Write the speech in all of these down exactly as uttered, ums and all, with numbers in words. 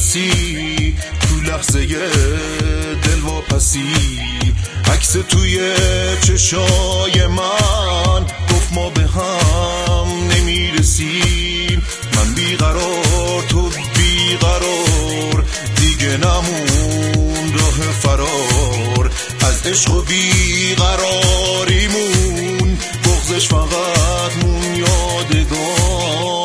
میرسی تو لحظه دل واپسی. عکس توی چشای من گفت ما به هم نمیرسیم. من بیقرار تو بیقرار، دیگه نمون راه فرار از عشق و بیقراریمون. بغضش فقط مون یادگار.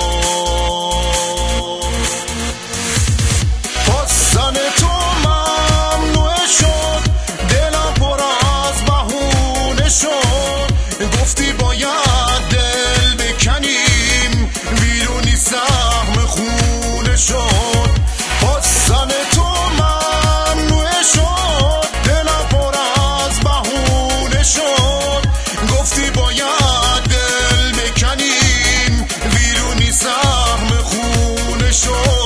باستن تو ممنوع شد، دلم پر از بهونه شد. گفتی باید دل بکنیم، بیرونی سهم خونه شد. باستن تو ممنوع شد، دلم پر از بهونه شد. گفتی باید دل بکنیم، بیرونی سهم خونه شد.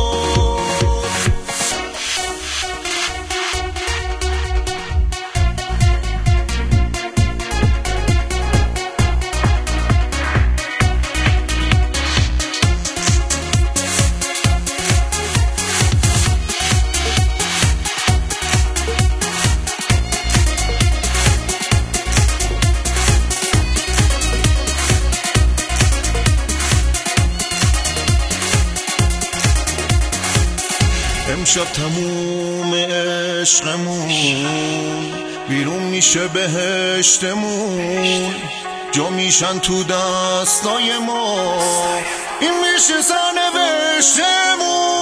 امشب تموم عشقمون، بیرون میشه بهشتمون. جا میشن تو دستای ما، این میشه سرنوشتمون.